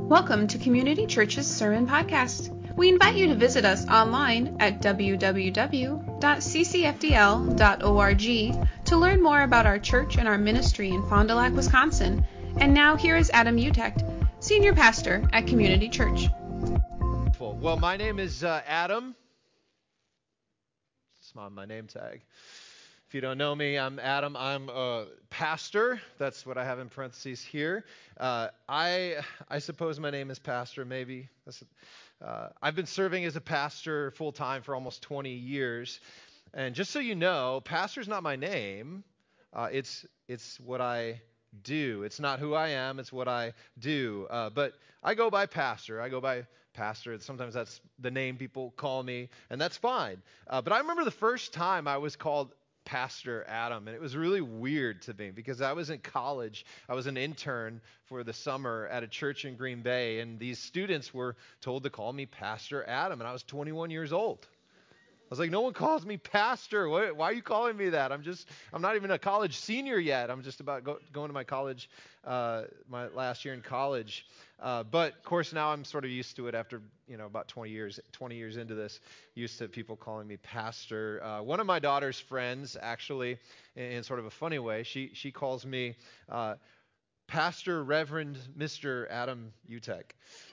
Welcome to Community Church's Sermon Podcast. We invite you to visit us online at www.ccfdl.org to learn more about our church and our ministry in Fond du Lac, Wisconsin. And now here is Adam Utecht, Senior Pastor at Community Church. Well, my name is Adam. It's on my name tag. If you don't know me, I'm Adam. I'm a pastor. That's what I have in parentheses here. I suppose my name is pastor, maybe. I've been serving as a pastor full-time for almost 20 years. And just so you know, pastor's not my name. It's what I do. It's not who I am. It's what I do. But I go by pastor. Sometimes that's the name people call me, and that's fine. But I remember the first time I was called Pastor Adam, and it was really weird to me because I was in college. I was an intern for the summer at a church in Green Bay, and these students were told to call me Pastor Adam, and I was 21 years old. I was like, no one calls me pastor. Why are you calling me that? I'm not even a college senior yet. I'm just about going to my college, my last year in college. But of course now I'm sort of used to it after, about 20 years into this, used to people calling me pastor. One of my daughter's friends, actually, in sort of a funny way, she calls me Pastor Reverend Mr. Adam Utecht.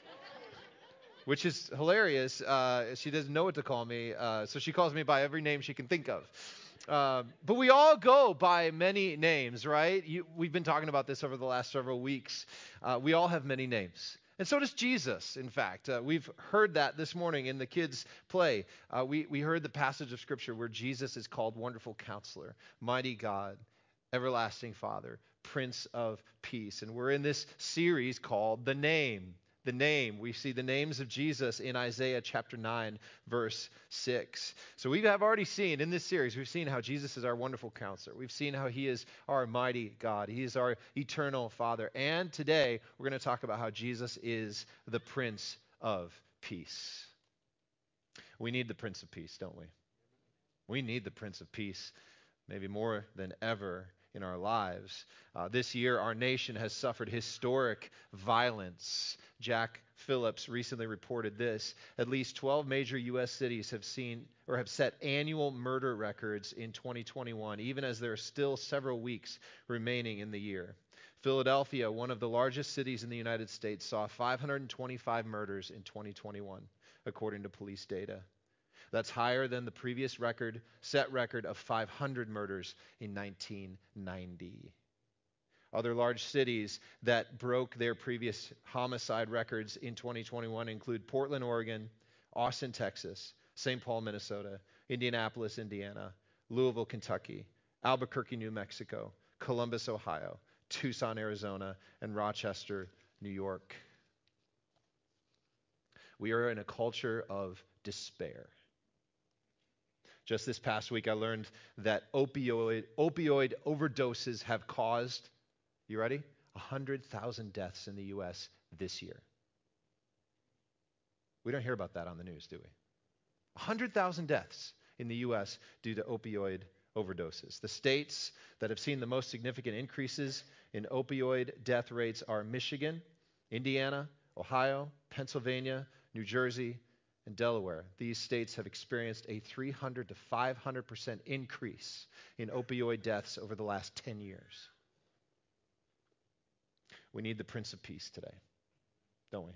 Which is hilarious. She doesn't know what to call me, so she calls me by every name she can think of. But we all go by many names, right? We've been talking about this over the last several weeks. We all have many names. And so does Jesus, in fact. We've heard that this morning in the kids' play. We heard the passage of Scripture where Jesus is called Wonderful Counselor, Mighty God, Everlasting Father, Prince of Peace. And we're in this series called The Name. The name. We see the names of Jesus in Isaiah chapter 9, verse 6. So we have already seen in this series, we've seen how Jesus is our wonderful counselor. We've seen how he is our mighty God. He is our eternal Father. And today we're going to talk about how Jesus is the Prince of Peace. We need the Prince of Peace, don't we? We need the Prince of Peace maybe more than ever in our lives. This year, our nation has suffered historic violence. Jack Phillips recently reported this. At least 12 major U.S. cities have set annual murder records in 2021, even as there are still several weeks remaining in the year. Philadelphia, one of the largest cities in the United States, saw 525 murders in 2021, according to police data. That's higher than the previous set record of 500 murders in 1990. Other large cities that broke their previous homicide records in 2021 include Portland, Oregon, Austin, Texas, St. Paul, Minnesota, Indianapolis, Indiana, Louisville, Kentucky, Albuquerque, New Mexico, Columbus, Ohio, Tucson, Arizona, and Rochester, New York. We are in a culture of despair. Just this past week, I learned that opioid overdoses have caused, you ready? 100,000 deaths in the U.S. this year. We don't hear about that on the news, do we? 100,000 deaths in the U.S. due to opioid overdoses. The states that have seen the most significant increases in opioid death rates are Michigan, Indiana, Ohio, Pennsylvania, New Jersey, and Delaware. These states have experienced a 300 to 500% increase in opioid deaths over the last 10 years. We need the Prince of Peace today, don't we?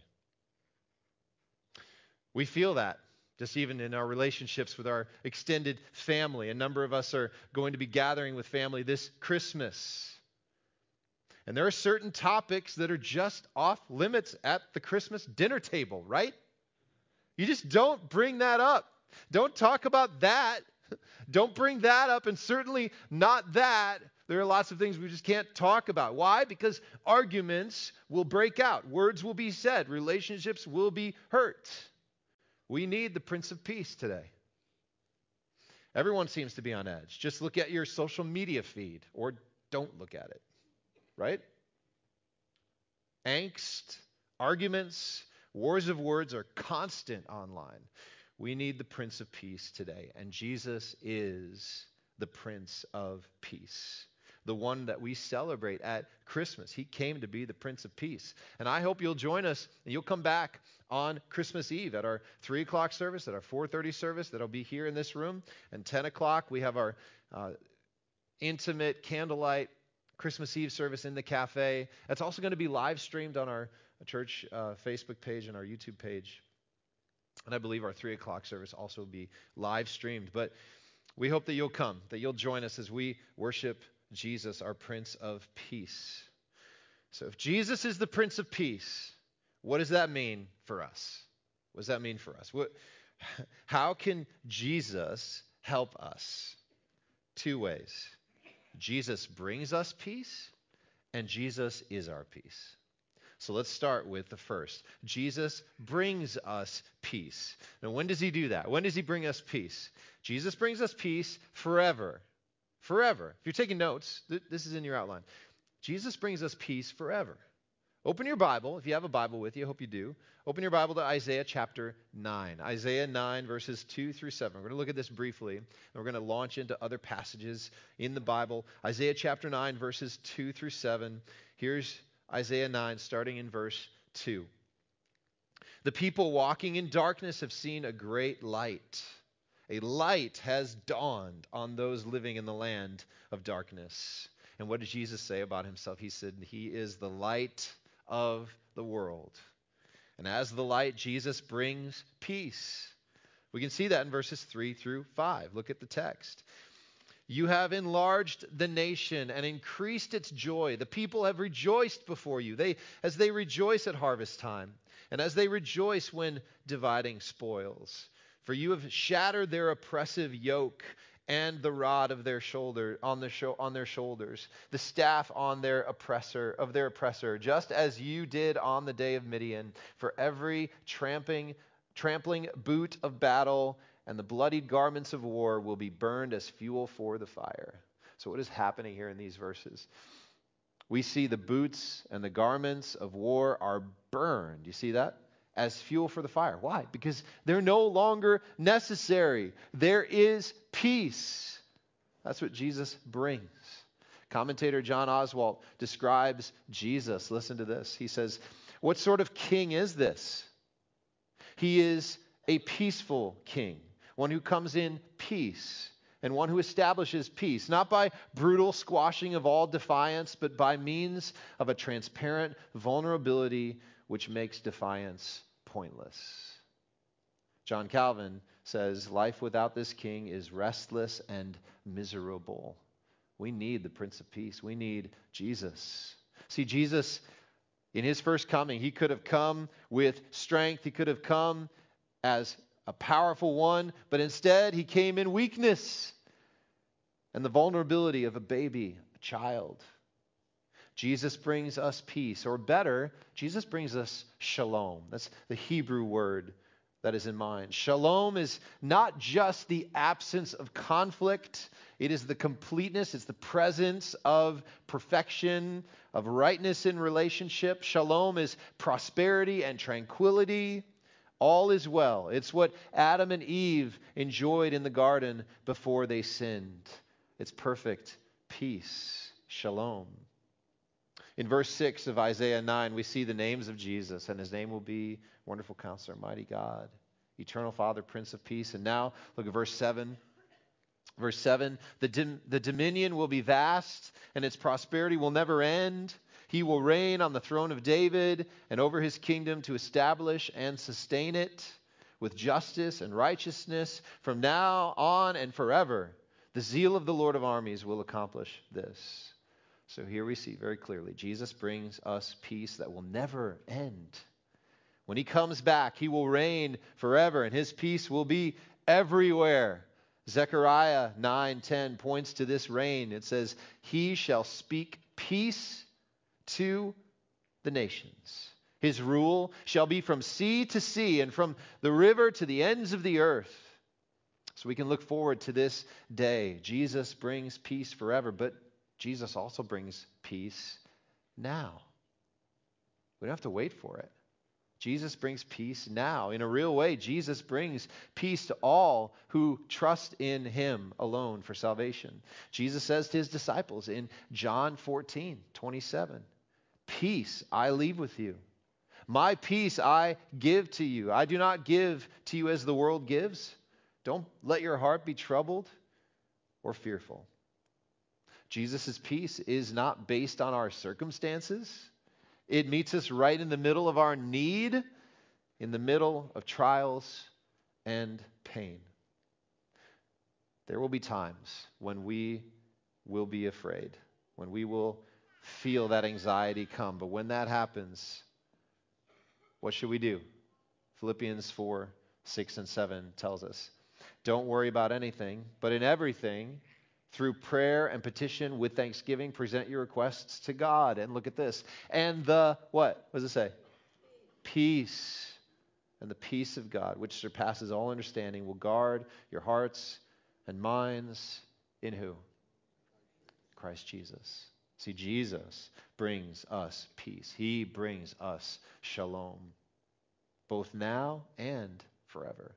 We feel that just even in our relationships with our extended family. A number of us are going to be gathering with family this Christmas. And there are certain topics that are just off limits at the Christmas dinner table, right? You just don't bring that up. Don't talk about that. Don't bring that up, and certainly not that. There are lots of things we just can't talk about. Why? Because arguments will break out. Words will be said. Relationships will be hurt. We need the Prince of Peace today. Everyone seems to be on edge. Just look at your social media feed, or don't look at it, right? Angst, arguments, wars of words are constant online. We need the Prince of Peace today, and Jesus is the Prince of Peace. the one that we celebrate at Christmas. He came to be the Prince of Peace. And I hope you'll join us and you'll come back on Christmas Eve at our 3 o'clock service, at our 4:30 service that'll be here in this room. And 10 o'clock, we have our intimate candlelight Christmas Eve service in the cafe. That's also going to be live streamed on our church Facebook page and our YouTube page. And I believe our 3 o'clock service also will be live streamed. But we hope that you'll come, that you'll join us as we worship Jesus, our Prince of Peace. So if Jesus is the Prince of Peace, what does that mean for us? What does that mean for us? How can Jesus help us? 2 ways. Jesus brings us peace, and Jesus is our peace. So let's start with the first. Jesus brings us peace. Now, when does he do that? When does he bring us peace? Jesus brings us peace forever. Forever. If you're taking notes, this is in your outline. Jesus brings us peace forever. Open your Bible, if you have a Bible with you, I hope you do. Open your Bible to Isaiah chapter 9. Isaiah 9, verses 2 through 7. We're going to look at this briefly, and we're going to launch into other passages in the Bible. Isaiah chapter 9, verses 2 through 7. Here's Isaiah 9, starting in verse 2. The people walking in darkness have seen a great light. A light has dawned on those living in the land of darkness. And what did Jesus say about himself? He said, he is the light of the world. And as the light, Jesus brings peace. We can see that in verses 3 through 5. Look at the text. You have enlarged the nation and increased its joy. The people have rejoiced before you, as they rejoice at harvest time, and as they rejoice when dividing spoils. For you have shattered their oppressive yoke and the rod of their shoulder on their shoulders, the staff on their oppressor, just as you did on the day of Midian. For every trampling boot of battle and the bloodied garments of war will be burned as fuel for the fire. So what is happening here in these verses? We see the boots and the garments of war are burned. You see that? As fuel for the fire. Why? Because they're no longer necessary. There is peace. That's what Jesus brings. Commentator John Oswalt describes Jesus. Listen to this. He says, what sort of king is this? He is a peaceful king, one who comes in peace and one who establishes peace, not by brutal squashing of all defiance, but by means of a transparent vulnerability which makes defiance pointless. John Calvin says, life without this king is restless and miserable. We need the Prince of Peace. We need Jesus. See, Jesus, in his first coming, he could have come with strength. He could have come as a powerful one, but instead he came in weakness and the vulnerability of a baby, a child. Jesus brings us peace, or better, Jesus brings us shalom. That's the Hebrew word that is in mind. Shalom is not just the absence of conflict. It is the completeness, it's the presence of perfection, of rightness in relationship. Shalom is prosperity and tranquility. All is well. It's what Adam and Eve enjoyed in the garden before they sinned. It's perfect peace. Shalom. In verse 6 of Isaiah 9, we see the names of Jesus, and his name will be Wonderful Counselor, Mighty God, Eternal Father, Prince of Peace. And now, look at verse 7. Verse 7, the dominion will be vast, and its prosperity will never end. He will reign on the throne of David and over his kingdom to establish and sustain it with justice and righteousness from now on and forever. The zeal of the Lord of armies will accomplish this. So here we see very clearly, Jesus brings us peace that will never end. When he comes back, he will reign forever, and his peace will be everywhere. Zechariah 9:10 points to this reign. It says, he shall speak peace to the nations. His rule shall be from sea to sea and from the river to the ends of the earth. So we can look forward to this day. Jesus brings peace forever, but Jesus also brings peace now. We don't have to wait for it. Jesus brings peace now. In a real way, Jesus brings peace to all who trust in him alone for salvation. Jesus says to his disciples in John 14:27, "Peace I leave with you. My peace I give to you. I do not give to you as the world gives. Don't let your heart be troubled or fearful." Jesus' peace is not based on our circumstances. It meets us right in the middle of our need, in the middle of trials and pain. There will be times when we will be afraid, when we will feel that anxiety come. But when that happens, what should we do? Philippians 4:6 and 7 tells us, "Don't worry about anything, but in everything, through prayer and petition with thanksgiving, present your requests to God." And look at this. And the, what does it say? Peace. And the peace of God, which surpasses all understanding, will guard your hearts and minds in who? Christ Jesus. See, Jesus brings us peace. He brings us shalom, both now and forever.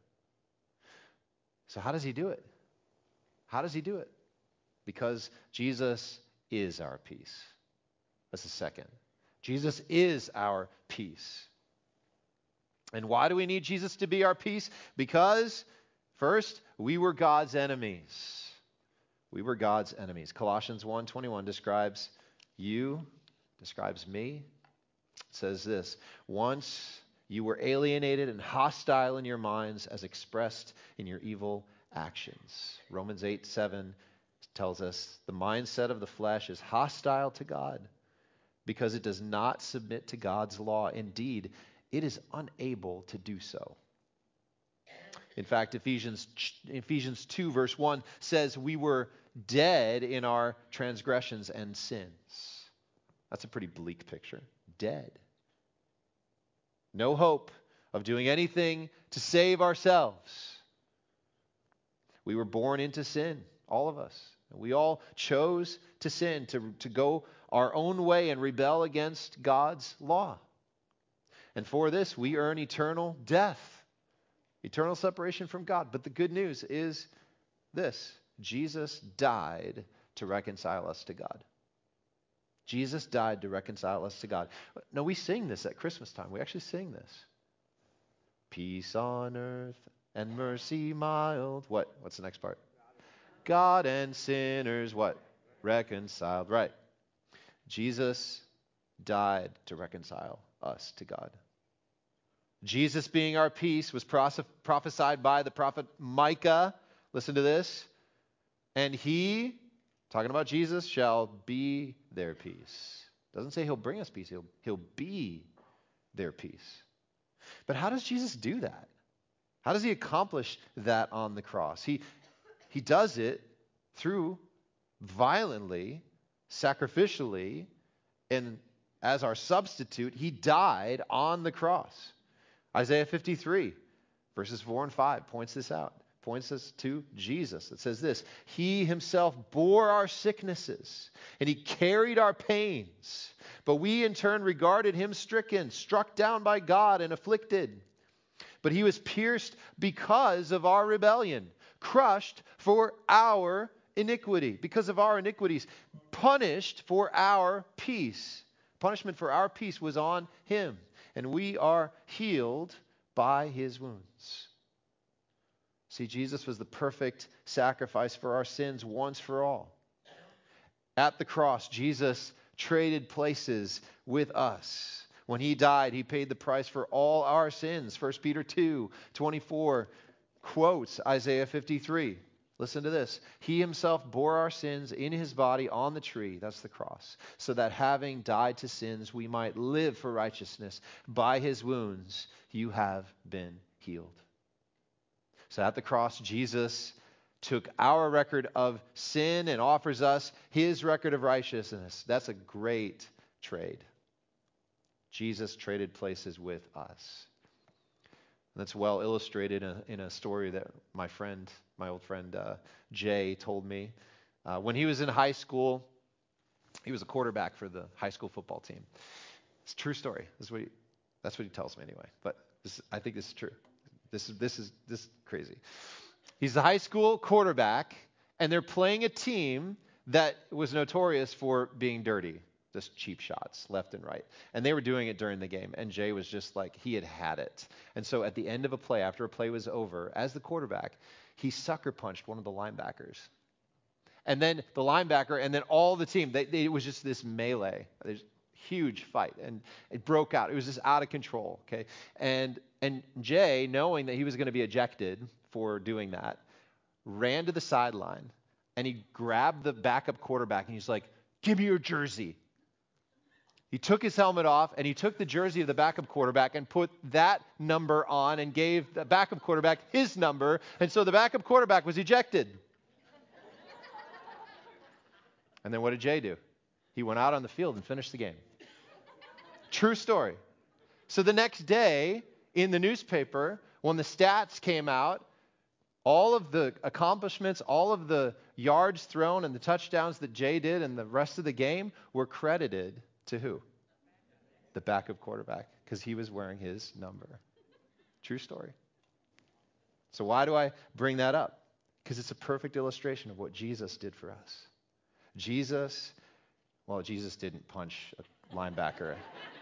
So how does he do it? How does he do it? Because Jesus is our peace. That's the second. Jesus is our peace. And why do we need Jesus to be our peace? Because, first, we were God's enemies. We were God's enemies. Colossians 1:21 describes you, describes me. It says this: "Once you were alienated and hostile in your minds as expressed in your evil actions." Romans 8:7 tells us the mindset of the flesh is hostile to God because it does not submit to God's law. Indeed, it is unable to do so. In fact, Ephesians 2 verse 1 says we were dead in our transgressions and sins. That's a pretty bleak picture. Dead. No hope of doing anything to save ourselves. We were born into sin, all of us. We all chose to sin, to go our own way and rebel against God's law. And for this, we earn eternal death, eternal separation from God. But the good news is this: Jesus died to reconcile us to God. Jesus died to reconcile us to God. No, we sing this at Christmas time. We actually sing this. Peace on earth and mercy mild. What's the next part? God and sinners, what? Reconciled. Right. Jesus died to reconcile us to God. Jesus being our peace was prophesied by the prophet Micah. Listen to this. And he, talking about Jesus, shall be their peace. Doesn't say he'll bring us peace. He'll be their peace. But how does Jesus do that? How does he accomplish that on the cross? He does it through violently, sacrificially, and as our substitute, he died on the cross. Isaiah 53, verses 4 and 5 points this out. Points us to Jesus. It says this: "He himself bore our sicknesses, and he carried our pains. But we in turn regarded him stricken, struck down by God, and afflicted. But he was pierced because of our rebellion, crushed for our iniquity." Because of our iniquities, punished for our peace. Punishment for our peace was on him, and we are healed by his wounds. See, Jesus was the perfect sacrifice for our sins once for all. At the cross, Jesus traded places with us. When he died, he paid the price for all our sins. 1 Peter 2:24 quotes Isaiah 53. Listen to this. "He himself bore our sins in his body on the tree," that's the cross, "so that having died to sins, we might live for righteousness. By his wounds you have been healed." So at the cross, Jesus took our record of sin and offers us his record of righteousness. That's a great trade. Jesus traded places with us. And that's well illustrated in a story that my old friend Jay told me. When he was in high school, he was a quarterback for the high school football team. It's a true story. This is what That's what he tells me anyway. But I think this is true. This is crazy. He's the high school quarterback, and they're playing a team that was notorious for being dirty, just cheap shots left and right. And they were doing it during the game, and Jay was just like, he had it. And so at the end of a play, after a play was over, as the quarterback, he sucker punched one of the linebackers. And then the linebacker, and then all the team, it was just this melee. There's huge fight, and it broke out. It was just out of control, okay? And Jay, knowing that he was going to be ejected for doing that, ran to the sideline, and he grabbed the backup quarterback, and he's like, give me your jersey. He took his helmet off, and he took the jersey of the backup quarterback and put that number on and gave the backup quarterback his number, and so the backup quarterback was ejected. And then what did Jay do? He went out on the field and finished the game. True story. So the next day in the newspaper, when the stats came out, all of the accomplishments, all of the yards thrown and the touchdowns that Jay did and the rest of the game were credited to who? The backup quarterback, because he was wearing his number. True story. So why do I bring that up? Because it's a perfect illustration of what Jesus did for us. Jesus didn't punch a linebacker.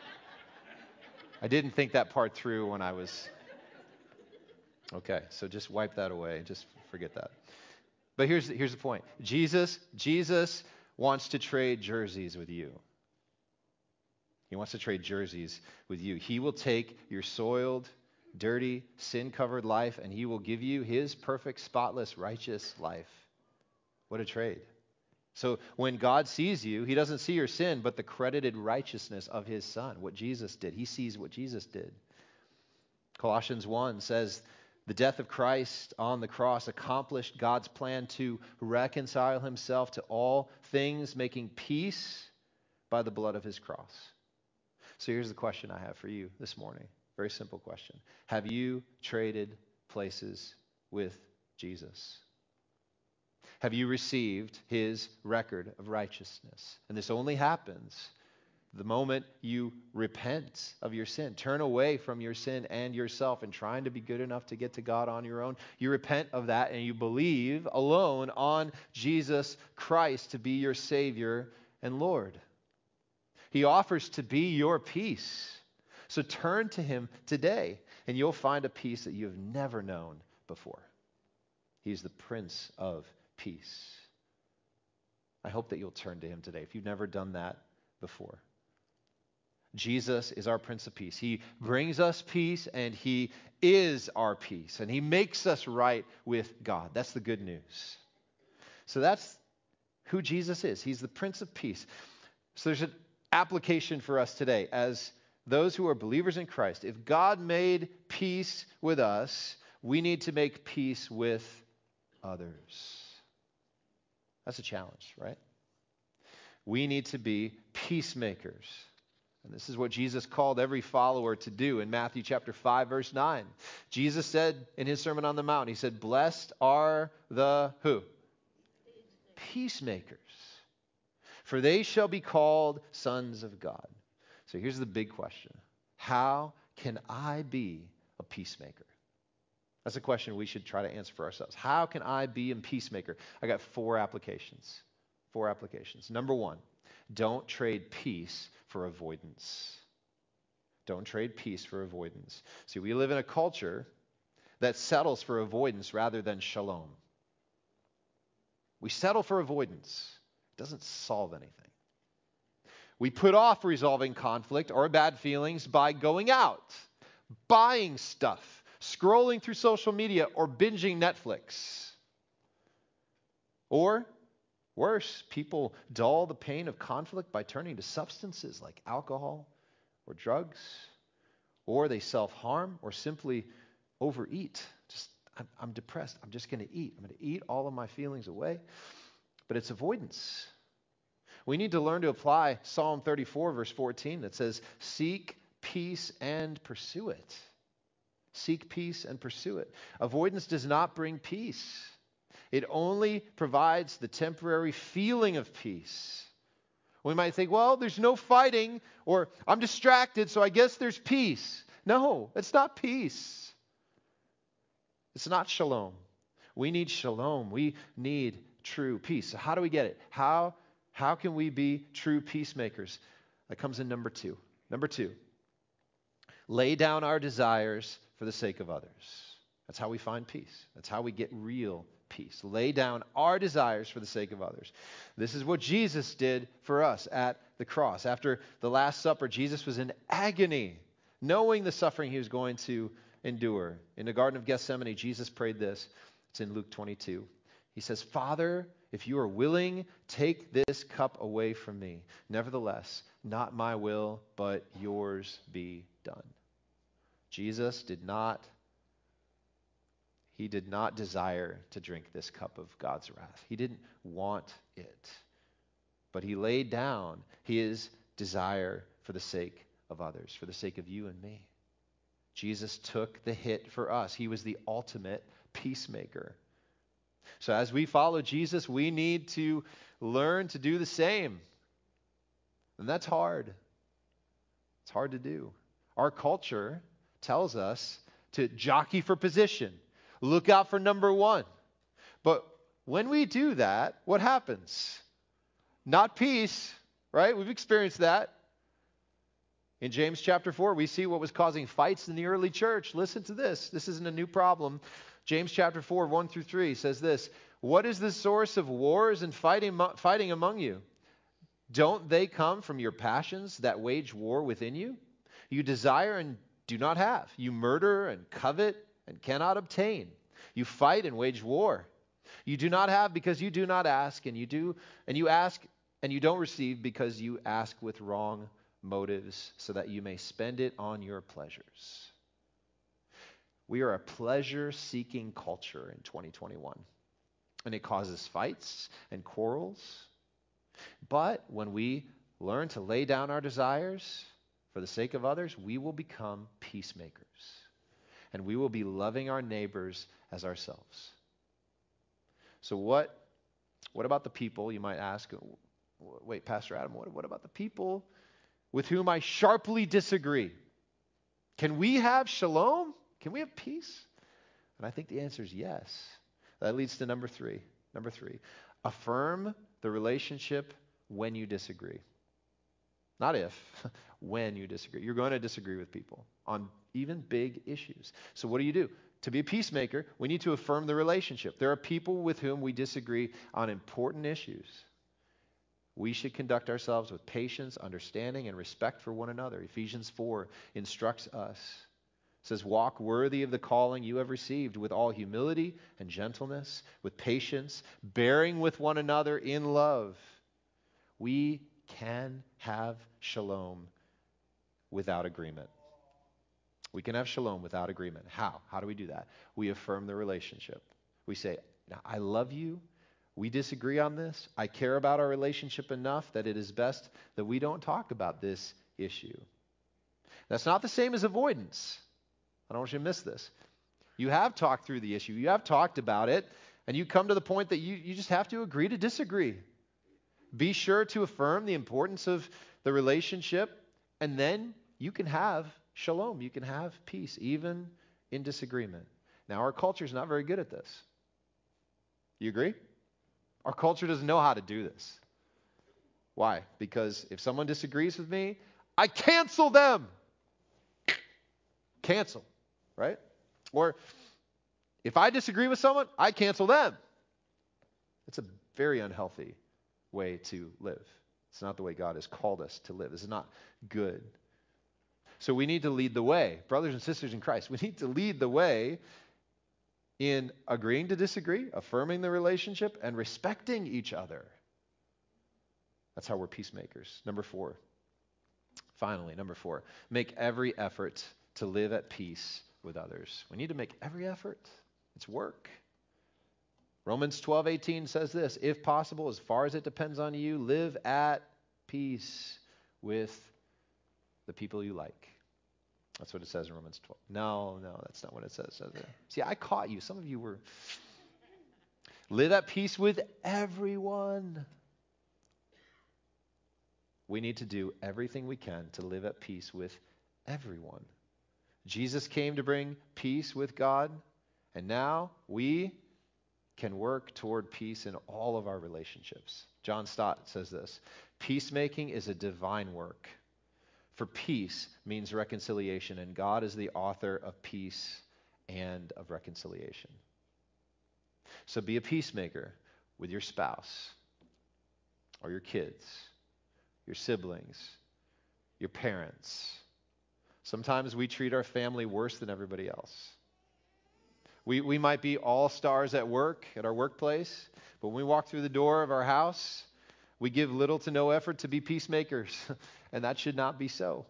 I didn't think that part through when I was... Okay, so just wipe that away. Just forget that. But here's the point. Jesus wants to trade jerseys with you. He wants to trade jerseys with you. He will take your soiled, dirty, sin-covered life, and he will give you his perfect, spotless, righteous life. What a trade. So when God sees you, he doesn't see your sin, but the credited righteousness of his Son, what Jesus did. He sees what Jesus did. Colossians 1 says, the death of Christ on the cross accomplished God's plan to reconcile himself to all things, making peace by the blood of his cross. So here's the question I have for you this morning. Very simple question. Have you traded places with Jesus? Have you received his record of righteousness? And this only happens the moment you repent of your sin, turn away from your sin and yourself and trying to be good enough to get to God on your own. You repent of that and you believe alone on Jesus Christ to be your Savior and Lord. He offers to be your peace. So turn to him today and you'll find a peace that you have never known before. He's the Prince of Peace. I hope that you'll turn to him today if you've never done that before. Jesus is our Prince of Peace. He brings us peace and he is our peace and he makes us right with God. That's the good news. So that's who Jesus is. He's the Prince of Peace. So there's an application for us today as those who are believers in Christ. If God made peace with us, we need to make peace with others. That's a challenge, right? We need to be peacemakers. And this is what Jesus called every follower to do in Matthew chapter 5, verse 9. Jesus said in his Sermon on the Mount, he said, blessed are the who? Peacemakers. For they shall be called sons of God. So here's the big question. How can I be a peacemaker? That's a question we should try to answer for ourselves. How can I be a peacemaker? I got four applications. Number one, don't trade peace for avoidance. Don't trade peace for avoidance. See, we live in a culture that settles for avoidance rather than shalom. We settle for avoidance. It doesn't solve anything. We put off resolving conflict or bad feelings by going out, buying stuff, scrolling through social media, or binging Netflix. Or worse, people dull the pain of conflict by turning to substances like alcohol or drugs, or they self-harm or simply overeat. I'm depressed. I'm just going to eat. I'm going to eat all of my feelings away. But it's avoidance. We need to learn to apply Psalm 34, verse 14, that says, seek peace and pursue it. Seek peace and pursue it. Avoidance does not bring peace. It only provides the temporary feeling of peace. We might think, well, there's no fighting, or I'm distracted, so I guess there's peace. No, it's not peace. It's not shalom. We need shalom. We need true peace. So how do we get it? How can we be true peacemakers? That comes in number 2. Number 2, lay down our desires for the sake of others. That's how we find peace. That's how we get real peace. Lay down our desires for the sake of others. This is what Jesus did for us at the cross. After the Last Supper, Jesus was in agony, knowing the suffering he was going to endure. In the Garden of Gethsemane, Jesus prayed this. It's in Luke 22. He says, Father, if you are willing, take this cup away from me. Nevertheless, not my will, but yours be done. Jesus did not desire to drink this cup of God's wrath. He didn't want it. But he laid down his desire for the sake of others, for the sake of you and me. Jesus took the hit for us. He was the ultimate peacemaker. So as we follow Jesus, we need to learn to do the same. And that's hard. It's hard to do. Our culture tells us to jockey for position. Look out for number 1. But when we do that, what happens? Not peace, right? We've experienced that. In James chapter 4, we see what was causing fights in the early church. Listen to this. This isn't a new problem. James chapter 4, 1 through 3 says this. What is the source of wars and fighting among you? Don't they come from your passions that wage war within you? You desire and do not have. You murder and covet and cannot obtain. You fight and wage war. You do not have because you do not ask, and you ask and you don't receive because you ask with wrong motives, so that you may spend it on your pleasures. We are a pleasure-seeking culture in 2021, and it causes fights and quarrels. But when we learn to lay down our desires for the sake of others, we will become peacemakers, and we will be loving our neighbors as ourselves. So what about the people, you might ask, wait, Pastor Adam, what about the people with whom I sharply disagree? Can we have shalom? Can we have peace? And I think the answer is yes. That leads to number 3. Number 3, affirm the relationship when you disagree. Not if, when you disagree. You're going to disagree with people on even big issues. So what do? To be a peacemaker, we need to affirm the relationship. There are people with whom we disagree on important issues. We should conduct ourselves with patience, understanding, and respect for one another. Ephesians 4 instructs us. It says, walk worthy of the calling you have received with all humility and gentleness, with patience, bearing with one another in love. We can have shalom without agreement. We can have shalom without agreement. How? How do we do that? We affirm the relationship. We say, now, I love you. We disagree on this. I care about our relationship enough that it is best that we don't talk about this issue. That's not the same as avoidance. I don't want you to miss this. You have talked through the issue. You have talked about it, and you come to the point that you just have to agree to disagree. Be sure to affirm the importance of the relationship, and then you can have shalom. You can have peace, even in disagreement. Now, our culture is not very good at this. You agree? Our culture doesn't know how to do this. Why? Because if someone disagrees with me, I cancel them. Cancel, right? Or if I disagree with someone, I cancel them. It's a very unhealthy way to live. It's not the way God has called us to live. This is not good. So we need to lead the way. Brothers and sisters in Christ, we need to lead the way in agreeing to disagree, affirming the relationship, and respecting each other. That's how we're peacemakers. Number 4. Finally, number 4. Make every effort to live at peace with others. We need to make every effort. It's work. Romans 12:18 says this, if possible, as far as it depends on you, live at peace with the people you like. That's what it says in Romans 12. No, that's not what it says. See, I caught you. Some of you were. Live at peace with everyone. we need to do everything we can to live at peace with everyone. Jesus came to bring peace with God, and now we can work toward peace in all of our relationships. John Stott says this: peacemaking is a divine work. For peace means reconciliation, and God is the author of peace and of reconciliation. So be a peacemaker with your spouse, or your kids, your siblings, your parents. Sometimes we treat our family worse than everybody else. We might be all stars at work, at our workplace, but when we walk through the door of our house, we give little to no effort to be peacemakers, and that should not be so.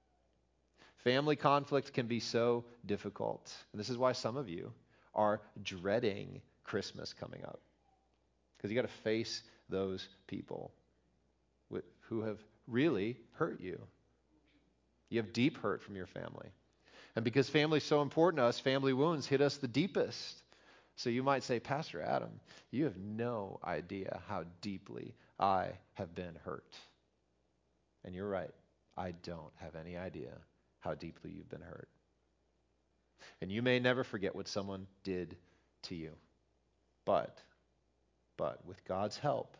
Family conflict can be so difficult, and this is why some of you are dreading Christmas coming up, because you got to face those people who have really hurt you. You have deep hurt from your family. And because family is so important to us, family wounds hit us the deepest. So you might say, Pastor Adam, you have no idea how deeply I have been hurt. And you're right. I don't have any idea how deeply you've been hurt. And you may never forget what someone did to you. But with God's help,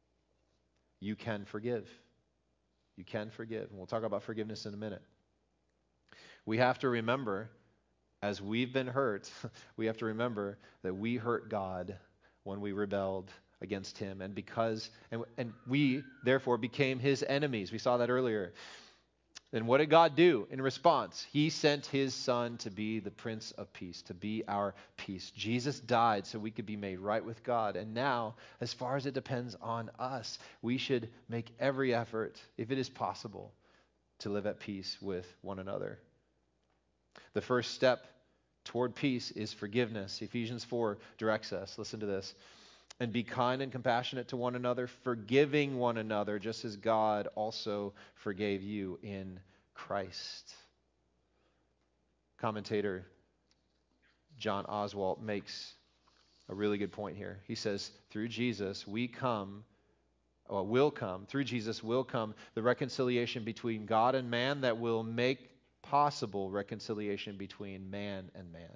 you can forgive. You can forgive. And we'll talk about forgiveness in a minute. We have to remember, as we've been hurt, we have to remember that we hurt God when we rebelled against him, and we therefore became his enemies. We saw that earlier. And what did God do in response? He sent his Son to be the Prince of Peace, to be our peace. Jesus died so we could be made right with God. And now, as far as it depends on us, we should make every effort, if it is possible, to live at peace with one another. The first step toward peace is forgiveness. Ephesians 4 directs us. Listen to this. And be kind and compassionate to one another, forgiving one another, just as God also forgave you in Christ. Commentator John Oswalt makes a really good point here. He says, through Jesus will come the reconciliation between God and man that will make possible reconciliation between man and man.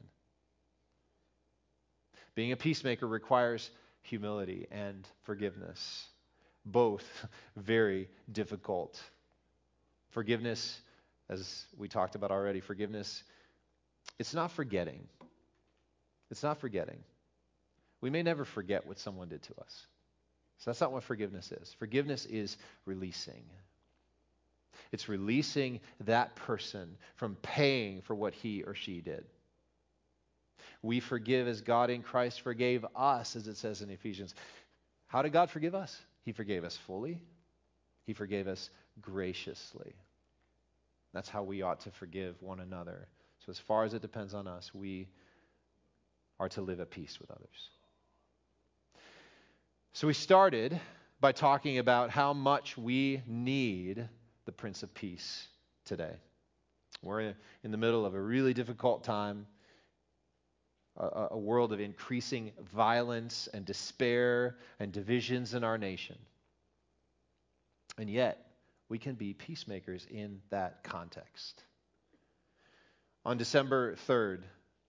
Being a peacemaker requires humility and forgiveness, both very difficult. Forgiveness, as we talked about already, forgiveness, it's not forgetting. It's not forgetting. We may never forget what someone did to us. So that's not what forgiveness is. Forgiveness is releasing. It's releasing that person from paying for what he or she did. We forgive as God in Christ forgave us, as it says in Ephesians. How did God forgive us? He forgave us fully. He forgave us graciously. That's how we ought to forgive one another. So as far as it depends on us, we are to live at peace with others. So we started by talking about how much we need the Prince of Peace today. We're in the middle of a really difficult time, a world of increasing violence and despair and divisions in our nation. And yet, we can be peacemakers in that context. On December 3rd,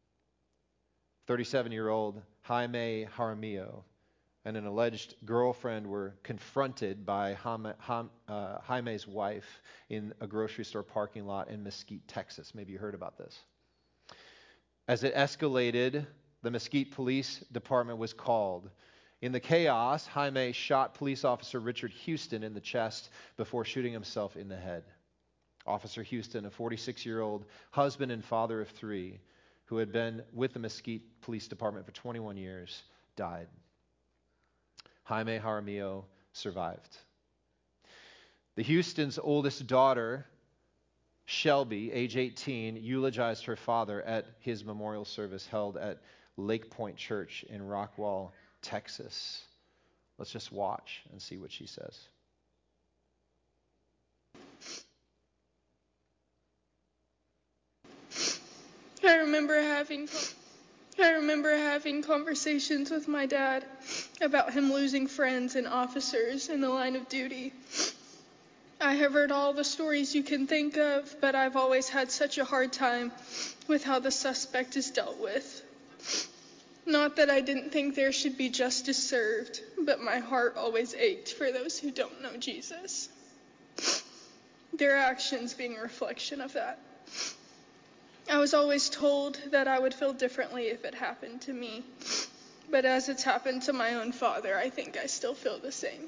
37-year-old Jaime Jaramillo and an alleged girlfriend were confronted by Jaime's wife in a grocery store parking lot in Mesquite, Texas. Maybe you heard about this. As it escalated, the Mesquite Police Department was called. In the chaos, Jaime shot police officer Richard Houston in the chest before shooting himself in the head. Officer Houston, a 46-year-old husband and father of three, who had been with the Mesquite Police Department for 21 years, died. Jaime Jaramillo survived. The Houston's oldest daughter, Shelby, age 18, eulogized her father at his memorial service held at Lake Point Church in Rockwall, Texas. Let's just watch and see what she says. I remember having conversations with my dad about him losing friends and officers in the line of duty. I have heard all the stories you can think of, but I've always had such a hard time with how the suspect is dealt with. Not that I didn't think there should be justice served, but my heart always ached for those who don't know Jesus. Their actions being a reflection of that. I was always told that I would feel differently if it happened to me, but as it's happened to my own father, I think I still feel the same.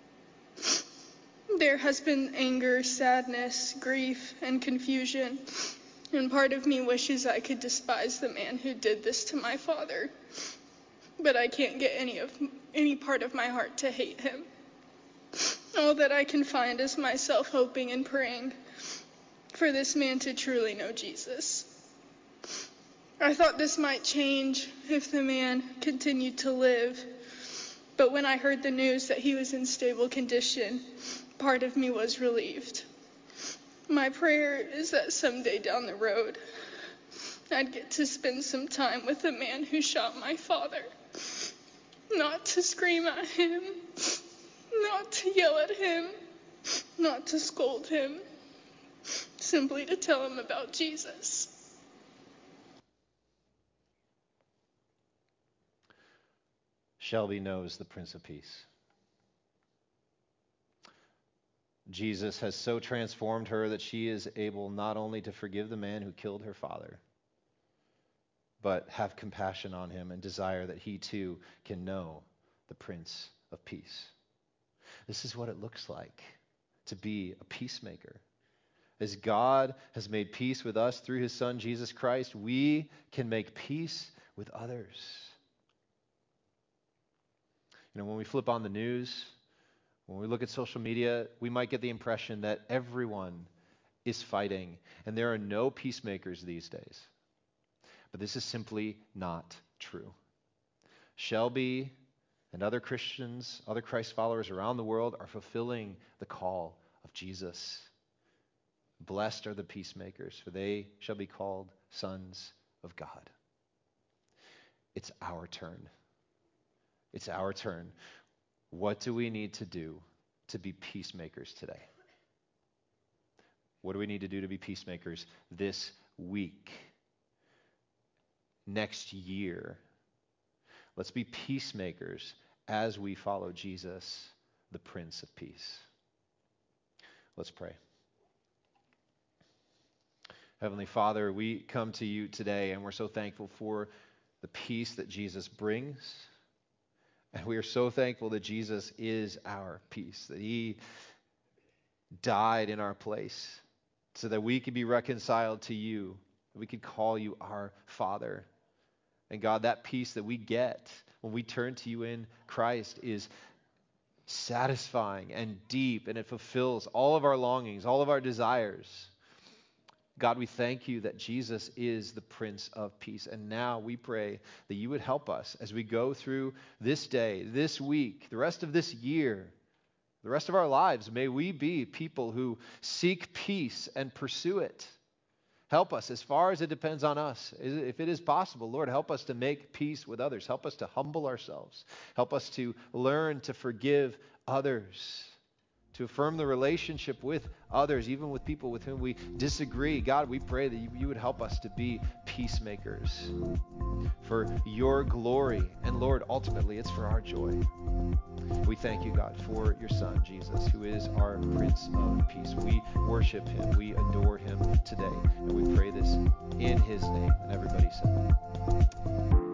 There has been anger, sadness, grief, and confusion, and part of me wishes I could despise the man who did this to my father, but I can't get any part of my heart to hate him. All that I can find is myself hoping and praying for this man to truly know Jesus. I thought this might change if the man continued to live, but when I heard the news that he was in stable condition, part of me was relieved. My prayer is that someday down the road, I'd get to spend some time with the man who shot my father. Not to scream at him, not to yell at him, not to scold him, simply to tell him about Jesus. Shelby knows the Prince of Peace. Jesus has so transformed her that she is able not only to forgive the man who killed her father, but have compassion on him and desire that he too can know the Prince of Peace. This is what it looks like to be a peacemaker. As God has made peace with us through his Son, Jesus Christ, we can make peace with others. You know, when we flip on the news, when we look at social media, we might get the impression that everyone is fighting and there are no peacemakers these days. But this is simply not true. Shelby and other Christians, other Christ followers around the world are fulfilling the call of Jesus. Blessed are the peacemakers, for they shall be called sons of God. It's our turn. It's our turn. What do we need to do to be peacemakers today? What do we need to do to be peacemakers this week? Next year? Let's be peacemakers as we follow Jesus, the Prince of Peace. Let's pray. Heavenly Father, we come to you today and we're so thankful for the peace that Jesus brings. And we are so thankful that Jesus is our peace, that he died in our place so that we could be reconciled to you, that we could call you our Father. And God, that peace that we get when we turn to you in Christ is satisfying and deep, and it fulfills all of our longings, all of our desires. God, we thank you that Jesus is the Prince of Peace. And now we pray that you would help us as we go through this day, this week, the rest of this year, the rest of our lives. May we be people who seek peace and pursue it. Help us as far as it depends on us. If it is possible, Lord, help us to make peace with others. Help us to humble ourselves. Help us to learn to forgive others, to affirm the relationship with others, even with people with whom we disagree. God, we pray that you would help us to be peacemakers for your glory. And Lord, ultimately, it's for our joy. We thank you, God, for your Son, Jesus, who is our Prince of Peace. We worship him. We adore him today. And we pray this in his name. And everybody said,